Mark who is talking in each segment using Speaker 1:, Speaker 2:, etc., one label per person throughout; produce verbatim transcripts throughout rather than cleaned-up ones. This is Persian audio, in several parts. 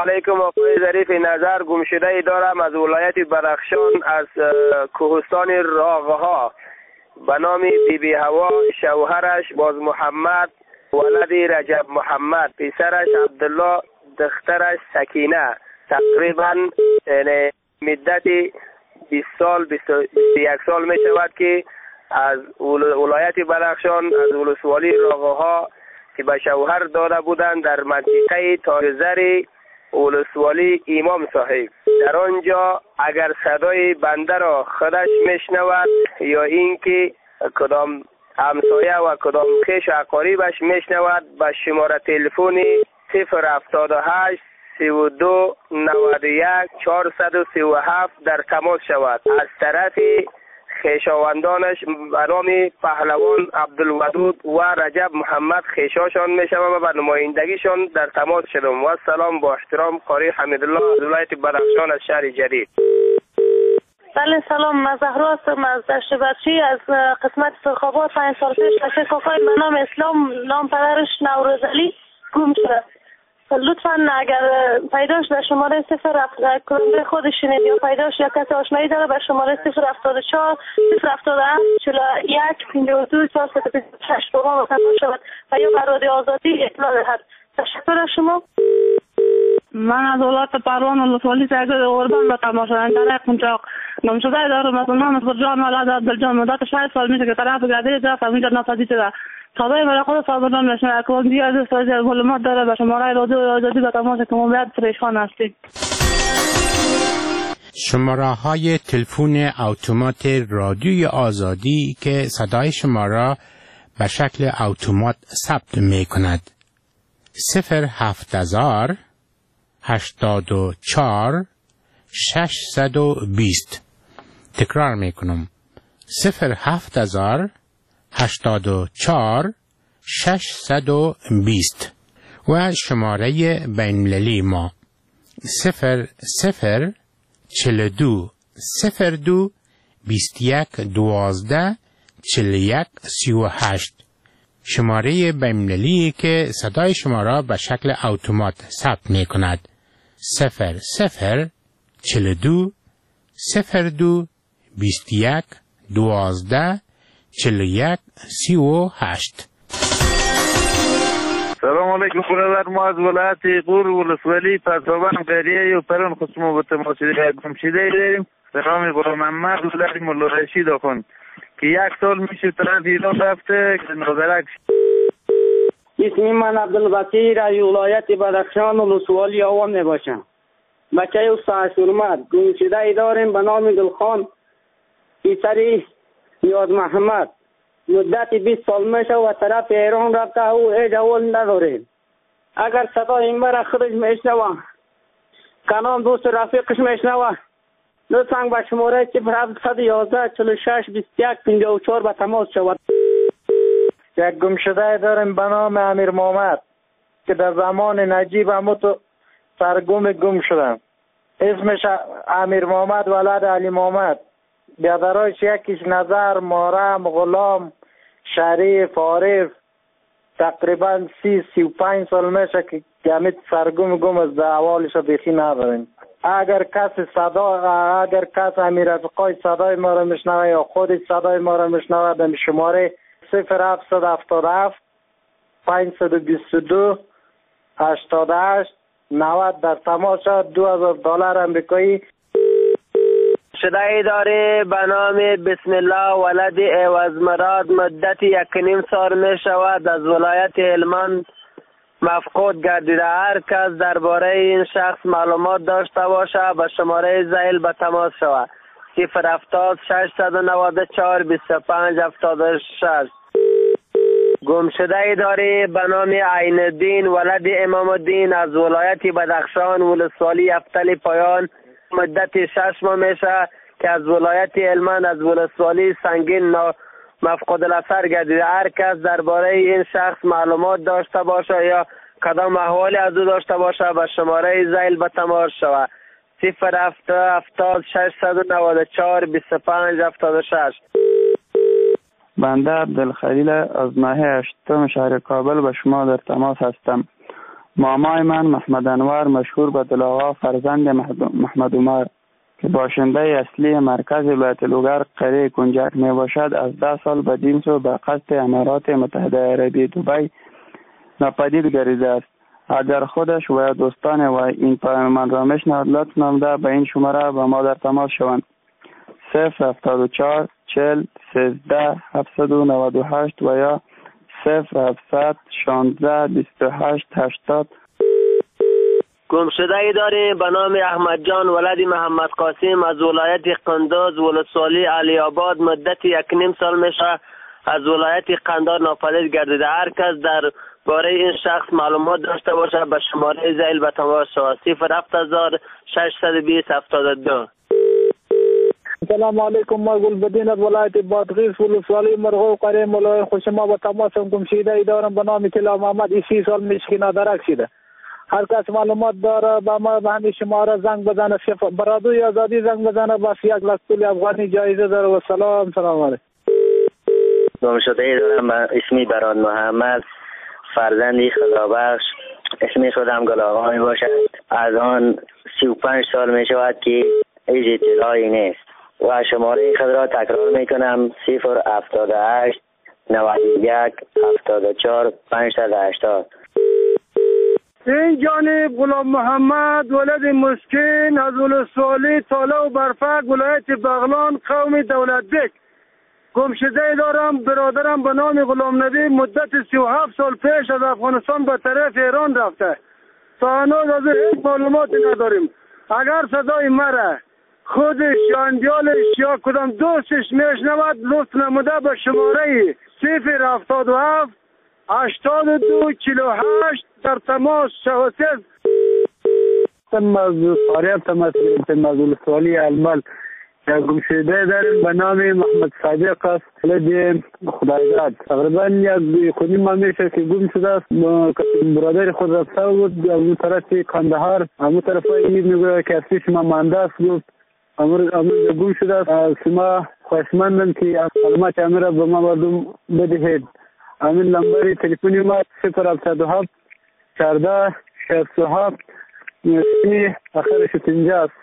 Speaker 1: علیکم آقای ظریف نظر. گمشده ای دارم از ولایت بدخشان از کوهستان راغها به نام بی بی هوا، شوهرش باز محمد، ولدی رجب محمد، پسرش عبدالله، دخترش سکینه. تقریبا مدت بیست سال بیست و یک سال می شود که از ولایت بدخشان از ولسوالی راغها که به شوهر داده بودند در منطقه تاجزری ولسوالی امام صاحب. در آنجا اگر صدای بنده را خودش میشنود یا اینکه کدام همسایه و کدام خویش و اقاربش میشنود به شماره تلفنی صفر هفتاد و هشت سی و دو نود و یک چهارصد و سی و هفت در تماس شود. از طرف خویشاوندانش به نام پهلوان عبدالودود و رجب محمد خویشاشان میشوم و به نمایندگیشان در تماس شدم. و سلام، با احترام، قاری حمیدالله از ولایت بدخشان از شهر جدید.
Speaker 2: بله سلام، من زهرا هستم از دشت بچی از قسمت سرخابات. پنج سال پیش بچه کاکای به نام اسلام، نام پدرش نوروز علی، گم شد. لطفا اگر پیداش به شماره صفر کننده خودش شنید یا پیداش یا کسی آشنایی داره به شماره صفر هفتاد و چهار صفر هفتاد و هفت چهل و یک پنجاه و دو چهارصد و بیست و شش با ما تماس شود و یا بر رادیو آزادی اطلاع دهد. تشکر از شما.
Speaker 3: من از ولایت پروان ولسوالی سرگرد اردن به تماشاگران قنچاق گم شده دارم. از نام فرجان ولد عبدالجان مدت شش سال میشه که طرف گردی جاست از اینجا ناپدید شده. صدای مرا خود صابران میشنه اکوان دیگه از سازی از معلومات داره به شماره رادیو آزادی به تماس که ما باید پریشان هستیم.
Speaker 4: شماره های تلفن اتومات رادیوی آزادی که صدای شما را به شکل اتومات ثبت می کند: صفر هفت هزار هشتاد و چهار ششصد و بیست. تکرار می کنم: صفر هفت هزار هشتاد و چهار ششصد و بیست. و شماره بین‌المللی ما صفر صفر چهل و دو صفر دو بیست و یک دوازده چهل و یک سی و هشت. شماره بین‌المللی که صدای شما را به شکل اتومات ثبت می کند: صفر صفر چهل و دو صفر دو بیست و یک دوازده چهل و یک سی و هشت.
Speaker 5: سلام علیکم برادر. ما از ولایت غور ولسوالی پسابان قریه و پران خصمو به تماشای گمشده داریم به نام غلام محمد ولد مولا رشید آخوند که یک سال میشه طرف ایران رفته که نظرک.
Speaker 6: اسم من عبدالبصیر از ولایت بدخشان ولسوالی آوان میباشم. بچه استاد سرمد گمشده داریم به نام گلخان پسری نیاز محمد. مدت بیست سال میشه و طرف ایران رفته او هیچ اول نداره. اگر صدا این برای خودش میشنوه کنام دوست رفیقش میشنوه لطفاً به شماره صفر هفتصد و یازده چهل و شش بیست و یک پنجاه و چهار به تماس شود.
Speaker 5: یک گمشده داریم به نام امیر محمد که در زمان نجیب هموتو سرگم گم شدن. اسمش امیر محمد ولد علی محمد. بیادرایش یکیش نظر، مارم، غلام، شریف، عارف. تقریبا سی سی و پنج سال میشه که گمید سرگم گم از احوالش بیخی نداریم. اگر کسی صدا اگر کس امیر رفقای صدای ما را میشنوه یا خودش صدای ما را میشنوه در شماره صفر هفتصد و هفتاد و هفت پانصد و بیست و دو هشتاد و هشت نود در تماس شد. دو هزار دلار امریکایی.
Speaker 1: شده داره به نام بسم الله ولد عوض مراد. مدت یک نیم سال می شود از ولایت هلمند مفقود گردیده. هر کس درباره این شخص معلومات داشته باشه به شماره زیل به تماس شود: صفر هفتاد ششصد و نود و چهار بیست و پنج هفتاد و شش. گم شده داره به نام عین الدین ولد امام الدین از ولایت بدخشان ولسوالی افتل پایان. مدت شش ماه میشه که از ولایت هلمند از ولسوالی سنگین مفقود الاثر گردیده. هر کس درباره این شخص معلومات داشته باشه یا کدام احوالی از او داشته باشه به شماره زیل به تماس شود: صفر هفتاد ششصد و نود و چهار بیست و پنج هفتاد و شش.
Speaker 7: بنده عبدالخلیل از ناحیه هشتم شهر کابل به شما در تماس هستم. مامای من محمد انور مشهور به دلاغا فرزند محمد عمر که باشنده اصلی مرکز ولایت لوگر قریه کنجک می باشد از ده سال به دین سو به قصد امارات متحده عربی دبی ناپدید گریزده است. اگر خودش و دوستان و این پیام من را میشنوند لطف نموده به این شماره با ما در تماس شوند: صفر هفتاد و چهار چهل سیزده هفتصد و نود و هشت و یا صفر هفتصد شانزده بیست و هشت هشتاد.
Speaker 1: گمشده ای داریم به نام احمد جان ولد محمد قاسم از ولایت قندوز ولسوالی علی آباد. مدت یک نیم سال میشه از ولایت قندار ناپدید گردیده. هر کس در باره این شخص معلومات داشته باشه به شماره زیل به تماس شود: صفر هفت هزار ششصد و بیست هفتاد و دو.
Speaker 8: سلام علیکم. ما گلبدین از ولایت بادغیس ولسوالی مرغو قریه مولای خوشما به تماس گمشده ای دارم به نام طلا محمد. سی سال میشه که نادرک شده. هر کس معلومات داره با ما به همین شماره زنگ بزنه. برادوی آزادی زنگ بزنه. بس یک لک پول افغانی جایزه داره. و سلام سلام علیکم.
Speaker 9: گمشده ای دارم به اسمی براد محمد فرزندی خدابخش. اسمی خودم گلاغا می باشد. از آن سی و پنج سال می شود که هیچ اطلاعی نیست و شماره خود را تکرار می کنم: صفر هفتاد و هشت نود و یک هفتاد و چهار پانصد و هشتاد.
Speaker 8: این جانب غلام محمد ولد مسکین از ولسوالی تاله و برفک ولایت بغلان قوم دولت بک. گمشده دارم. برادرم به نام غلام نبی مدت سی و هفت سال پیش از افغانستان به طرف ایران رفته. تا هنوز از هیچ معلوماتی نداریم. اگر صدای مرا خودش یا اندیالش یا کدام دوستش میشنود لطف نموده به شماره صفر هفتاد و هفت هشتاد و دو چهل و هشت در تماس شود.
Speaker 7: موضوع فاریاب تماس گرفته. موضوع سوالی المال یا گمشده داریم به نام محمد صادق است. ولد خدایداد. تقریبا یک کنیم ما میشه که گم شده است. برادر خود رفته بود از اون طرف کندهار. همون طرف این میگوید که اصلی شما مانده است. گفت امروز امروز گم شده است. شما خوشمندم که معلومات امیر را به ما بردم بدهید. امین لمبری تلفنی ما صفر هفتاد و هفت چهارده شصت و هفت سی آخرش پنجاه است.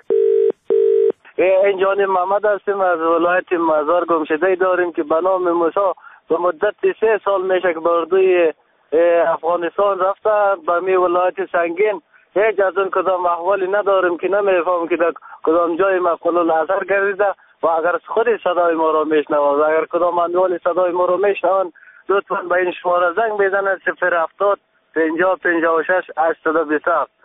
Speaker 8: این جانب محمد هستیم از ولایت مزار. گمشده داریم که به نام موسی به مدت سه سال میشه که بردوی افغانستان رفته به می ولایت سنگین. هیچ از اون کدام احوالی نداریم که نمیفهم که در کدام جای مفعول اثر گردیده و اگر خود صدای ما را میشنوند و اگر کدام اندوال صدای ما را میشنوند لطفا به این شماره زنگ بزنند: صفر هفتاد پنجاه پنجاه و شش هشتصد و بیست و هفت.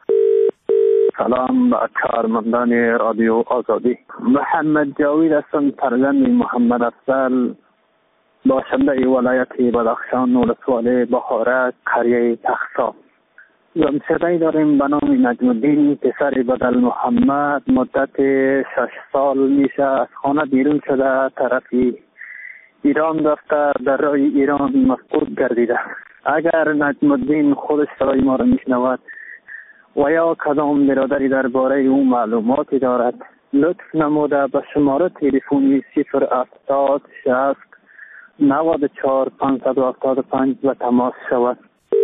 Speaker 10: سلام به کارمندان رادیو آزادی. محمد جاوید هستم، فرزند محمد افضل، باشنده ولایت بدخشان ولسوالی بهاره قریه تخصا. گمشده داریم به نام نجم الدین پسر بدل محمد. مدت شش سال میشه از خانه بیرون شده طرف ایران رفته. در راه ایران مفقود گردیده. اگر نجم الدین خودش صدای ما را میشنود و یا کدام برادری درباره او معلوماتی دارد لطف نموده به شماره تلفنی صفر هفتاد شصت نود و چهار پانصد و هفتاد و پنج و تماس شود.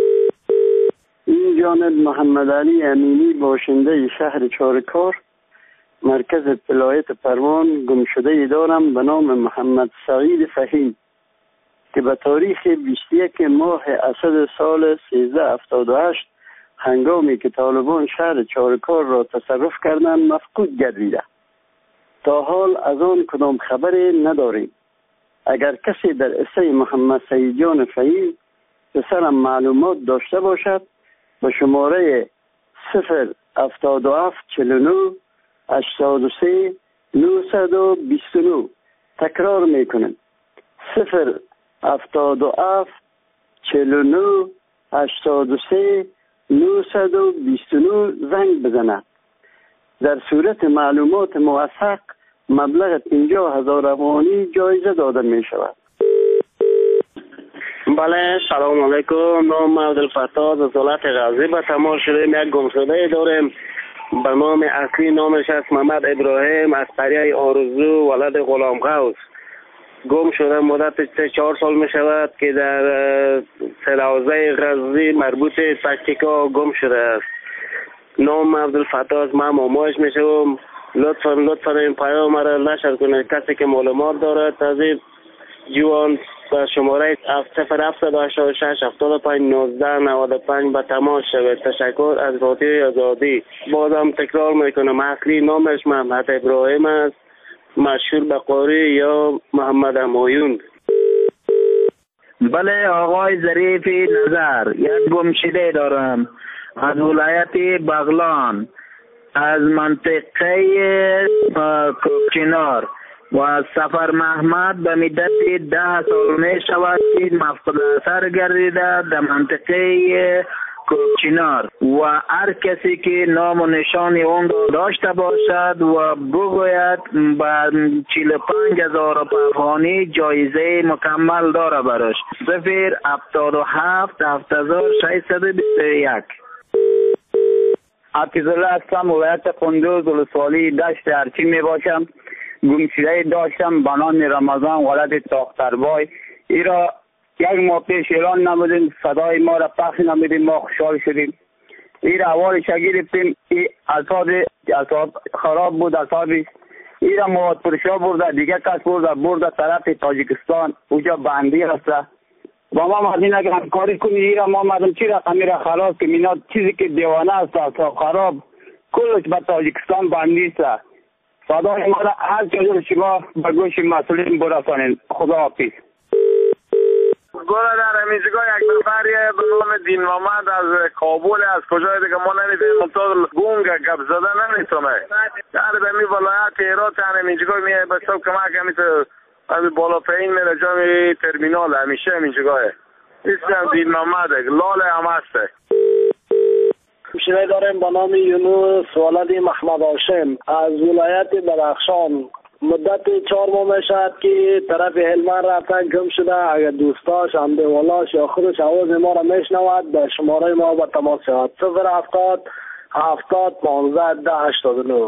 Speaker 11: این جانب محمد علی امینی باشنده شهر چارکار مرکز ولایت پروان گمشده دارم به نام محمد سعید فهیم که به تاریخ بیست و یک ماه اسد سال سیزده هفتاد و هشت هنگامی که طالبان شهر چارکار را تصرف کردند مفقود گردیده. تا حال از آن کدام خبری نداریم. اگر کسی در قصه محمد سعید جان فهیم پسرم معلومات داشته باشد به شماره صفر هفتاد و هفت چهل و نه هشتاد و سه نهصد و بیست و نه تکرار میکنم: صفر هفتاد و هفت چهل و نه هشتاد و سه نهصد و بیست و نه زنگ بزند. در صورت معلومات موثق مبلغ پنجاه هزار افغانی جایزه داده می شود.
Speaker 12: بله، سلام علیکم. نام عبدالفتاح از ولایت غزنی به تماس شدیم. یک گمشده داریم به نام اصلی نامش است محمد ابراهیم از قریه آرزو ولد غلام غوث. گم شده مدت چهار سال می شود که در سرحوزه غزنی مربوط تاکتیکا گم شده است. نام عبدالفتاح است، من مامایش می شوم. لطفا لطفا این پیام مرا نشر کنه. کسی که معلومات دارد از این جوان با شماره صفر هفتصد و هشتاد و شش هفتاد و پنج نوزده نود و پنج به تماس شود. تشکر از رادیوی آزادی. بازم تکرار میکنم اصلی نامش محمد ابراهیم است، مشهور به قاری یا محمد همایون.
Speaker 10: بله آقای ظریفی نظر، یک گمشده دارم از ولایت بغلان از منطقه کوکنار و سفر محمد به مدت ده سال می شود که مفقود اثر گردیده در منطقه کوکنار و هر کسی که نام و نشانی اون را داشته باشد و بگوید با چهل و پنج هزار افغانی جایزه مکمل داره براش. صفر هفتاد و هفت هفت هزار ششصد و بیست و یک.
Speaker 7: حفیظالله هستم، ولایت قندوز، ولسوالی دشت ارچی می باشم. گمشده داشتم به نام رمضان ولد تاختربای. ایرا یک ماه پیش اعلان نمودیم، صدای ما را پخش نمودیم، ما خوشحال شدیم. ایرا اولش گرفتیم، این اصاب اصاب خراب بود اصابش. ایرا مواد پرشا برده، دیگه کس برده برده طرف تاجیکستان، اونجا بندی هست. با ما مردین اگر همکاری کنی ایرا ما مردم چی رقمی را خلاص که اینا چیزی که دیوانه است اصاب خراب کلش به تاجیکستان بندی است. صدای ما را هر جا شما به گوش مسئولین برسانید. خدا حافظ.
Speaker 13: گوره در همیزگاه یک نفریه به نام دین محمد از کابل، از کجای دیگه ما نمیدونیم، منطقه گونگه گپ زده نمیتونه. در به می ولایت هرات همیزگاه میه به سب کمک همیتو از بالا پایین میره جا ترمینال همیشه همیزگاهه. اسمم دین محمد لال هم هسته.
Speaker 14: گمشده داریم به نام یونس ولد محمد هاشم از ولایت بدخشان. مدت چهار ماه میشد که طرف هلمند رفتن گم شده. اگر دوستاش، همدیوالاش یا خودش آواز ما را میشنود به شماره ما با تماس شود. صفر هفتاد هفتاد پانزده ده هشتاد و نه.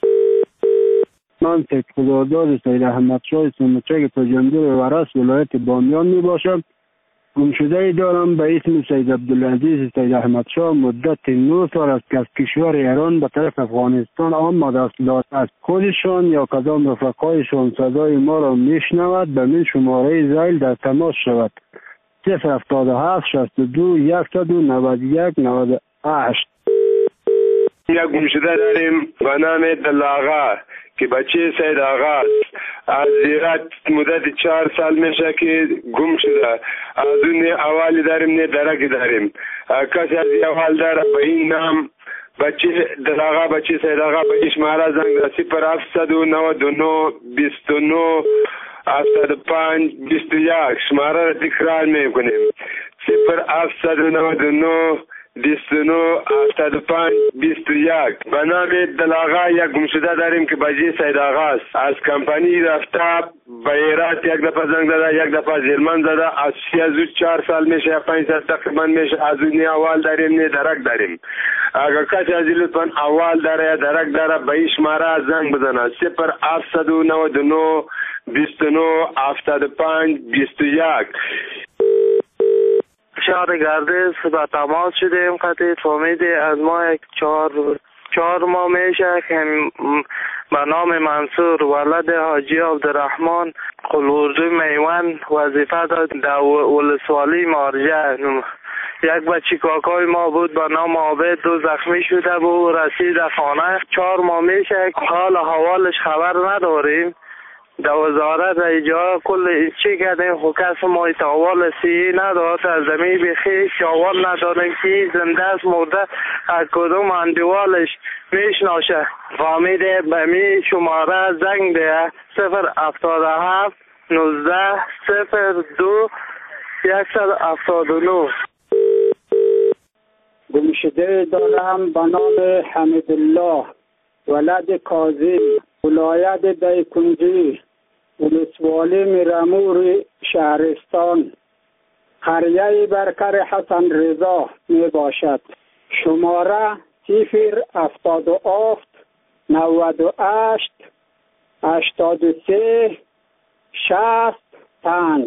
Speaker 7: من تکفزادار سید احمد شاه سمچک تجمدر ورس ولایت بامیان می باشم. گمشده دارم به اسم سید عبدالعزیز سید احمد شاه. مدت نه سال است که از کشور ایران به طرف افغانستان آمده است. از خودشان یا کدام رفقایشان صدای ما را میشنود به من شماره زیل در تماس شود. صفر هفتاد و هفت شصت و دو صد و نود و یک نود و هشت.
Speaker 15: یک گمشده داریم به نام دلاغا که بچه سید آغا است. از زیرت مدت چهار سال میشه که گم شده. از اون اوالی داریم نه درکی داریم. کسی از این اول داره به این نام بچه دلاغا بچه سید آغا به اشماره زنگ ده. صفر هفتصد و نود و نه بیست و نه هفتاد و پنج بیست و یک. شماره را تکرار میکنیم. صفر هفتصد و نود و نه بیست و نه هفتاد و پنج بیست و یک. به نام دلاغا یک گمشده داریم که بچه سید آغا است. از کمپانی رفته به ایرات یک دفعه زنگ داده، یک دفعه زیرمن داده. از سی از چهار سال میشه، پنج سال تقریبا میشه. از اون اول داریم نه درک داریم. اگر کسی از لطفا اول داره یا درک داره به این شماره زنگ بزنه. صفر هفتصد و نود و نه بیست و نه هفتاد و پنج بیست و یک.
Speaker 16: شهر گردش به تماس شدیم. قطعی فهمیدی از ما یک چهار چهار ماه میشه که به نام منصور ولد حاجی عبدالرحمن قلوردو میوان وظیفه داد در ولسوالی مارجه. یک بچه کاکای ما بود به نام عابد، دو زخمی شده بود، رسید خانه. چهار ماه میشه حال حوالش خبر نداریم. در وزارت ایجا کل چی کردیم خو کس ما ایتاوال سی ندارد. از زمین بخی شاوال نداریم که زنده است مرده از کدوم اندیوالش میشناشه. فامیده به می شماره زنگ ده. صفر هفتاد و هفت نوزده صفر دو یکصد هفتاد و نه.
Speaker 17: گمشده دارم به نام حمیدالله ولد کاظم ولایت دایکنجی ولسوالی میرمور شهرستان قریه برکر حسن رضا می باشد. شماره صفر هفتاد و هفت نود و هشت هشتاد و سه شست پنج.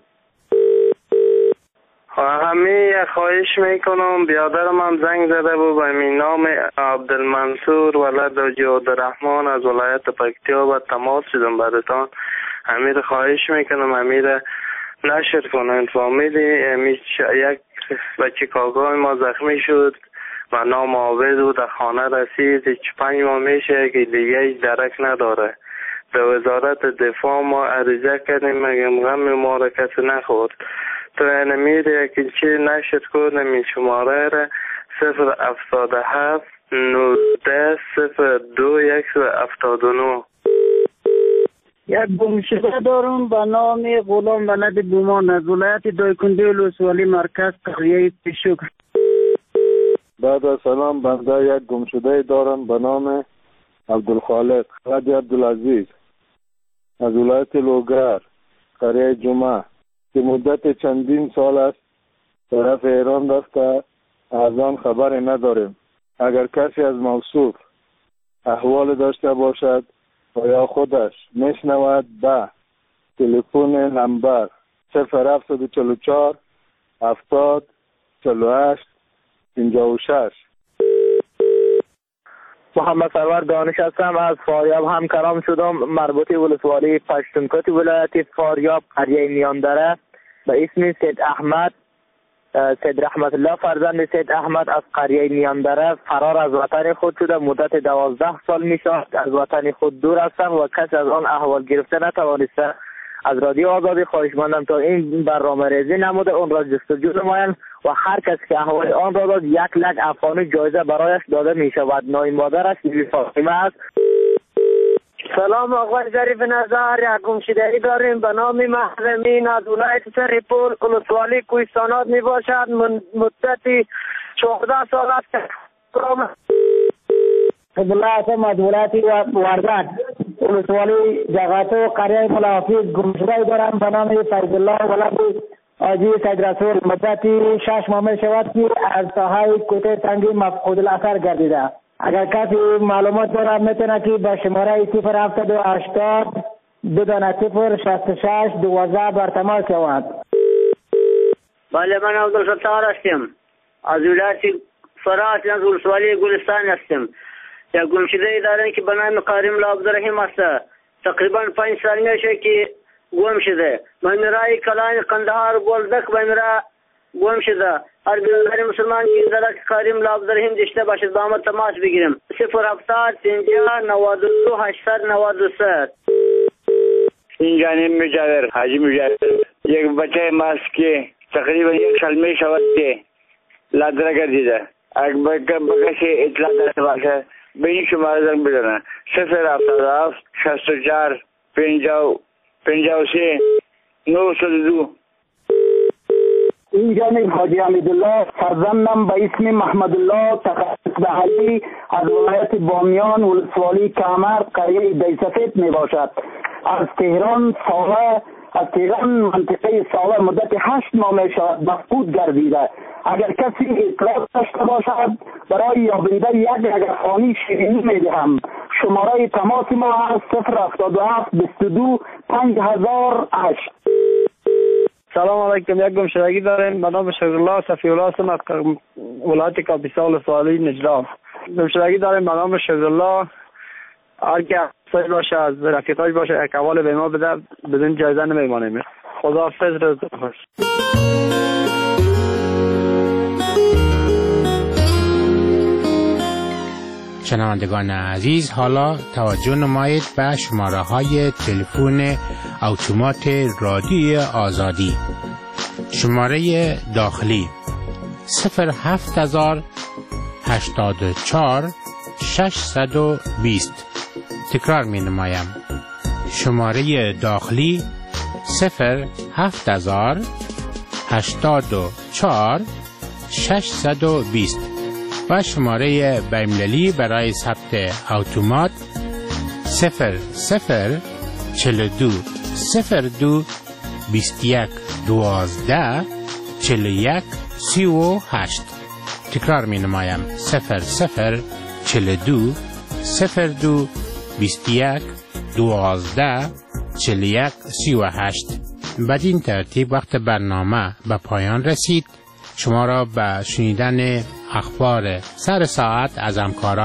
Speaker 16: همه خواهش میکنم بیادرم هم زنگ زده بود به می نام عبدالمنصور ولد حاجی عبدالرحمن از ولایت پکتیا و تماس شدم براتان. امیر خواهش میکنم امیر نشر کنند فامیلی امیر یک بچه کاغای ما زخمی شد و نام عابد و در خانه رسید هیچ پنج ماه میشه که دیگه هیچ درک نداره. به وزارت دفاع ما عریضه کردیم مگم غم ما را کسی نخورد. تو این امیر یکی چی نشد کنم این شماره را صفر افتاد هفت نوزده صفر دو یک افتاد و نو.
Speaker 6: یک گمشده دارم به نام غلام ولد بومان از ولایت دایکنده ولسوالی مرکز قریه شکر.
Speaker 18: بعد از سلام بنده یک گمشده دارم به نام عبدالخالق ولد عبدالعزیز از ولایت لوگر قریه جمعه که مدت چندین سال است طرف ایران رفته از آن خبری نداریم. اگر کسی از موصوف احوال داشته باشد و یا خودش میشنود به تلفن نمبر صفر هفت چهار چهار هفتاد چهل و هشت پنجاه و شش.
Speaker 19: محمد سرور دانش هستم از فاریاب همکرام شدم مربوطی ولسوالی پشتونکوت ولایت فاریاب قریه میاندره به اسم سید احمد سید رحمت الله فرزند سید احمد از قریه میاندره فرار از وطن خود شده مدت دوازده سال می شود از وطن خود دور هستم و کسی از آن احوال گرفته نتوانسته. از رادیو آزادی خواهش مندم تا این برنامه ریزی نموده اون را جستجو نمایند و هر کسی که احوال آن را داد یک لک افغانی جایزه برایش داده می شود. نام مادرش بیبی فاطمه است.
Speaker 20: سلام آقای ظریف نظر، یک گمشدگی داریم به نام محرمین از ولایت سرپول ولسوالی کوهستانات می باشد. مدتی چهارده سال است.
Speaker 21: قبله هستم از ولایت وردک ولسوالی جغاتو قریه ملافیز گمشدگی دارم به نام فیض الله ولد حاجی سید رسول. مدتی شش ماه می شود که از ساحه کوته تنگی مفقود الاثر گردیده. اگر کسی معلومات داره میتونه که به شماره صفر هفتاد و هشتاد دو دانه صفر شست و شش دوازده بر تماس شود.
Speaker 22: بله من عبدالستار هستم از ولایت فرات از ولسوالی گلستان هستم. یک گمشده دارن که به نام کریم الله عبدالرحیم است. تقریبا پنج سال میشه که گم شده. من رای کلان قندهار بولدک به مرا گم شده. هر بیادر مسلمان که درک کریم الله عبدالرحیم داشته باشد با ما تماس بگیریم. صفر هفتاد پنجاه نود و دو هشتصد نود و سه.
Speaker 23: این جانب مجاور حاجی مجاور یک بچه ماست که تقریبا یک سال می شود که لادره گردیده. اگر بکسی اطلاع داشته باشه به این شماره زنگ بزنه صفر هفتاد و هفت شصت و چهار پنجاه پنجاه و سه نود و دو.
Speaker 21: این جانب حاجی حمیدالله فرزندم به اسم محمد الله تخصص به علی از ولایت بامیان ولسوالی کمر قریه دیسفید می باشد. از تهران ساله از تهران منطقه ساله مدت هشت ماه می شود مفقود گردیده. اگر کسی اطلاع داشته باشد برای یابنده یک افغانی شیرینی می دهم. شماره تماس ما هست صفر هفتاد و هفت بیست و دو پنج هزار هشت.
Speaker 24: سلام علیکم. یک گمشدگی داریم به نام شکرالله صفی الله هستم از ولایت کاپیسا ولسوالی نجران. گمشدگی داریم به نام شکرالله. هر کی افسر باشه از رفیقاش باشه یک حواله به ما بده بدون جایزه نمیمانیم. خداحافظ. روزتون خوش.
Speaker 4: شنوندگان عزیز حالا توجه نمایید به شماره های تلفن اتومات رادیوی آزادی. شماره داخلی صفر هفت هزار هشتاد و چهار ششصد و بیست. تکرار می نمایم. شماره داخلی صفر هفت هزار هشتاد و چهار ششصد و بیست و شماره بین‌المللی برای ثبت اتومات صفر صفر چهل و دو صفر دو بیست و یک دوازده چهل و یک سی و هشت. تکرار می نمایم صفر صفر چهل و دو صفر دو بیست و یک دوازده چهل و یک سی و هشت. بدین ترتیب وقت برنامه به پایان رسید. شما را به شنیدن اخبار سر ساعت از همکاران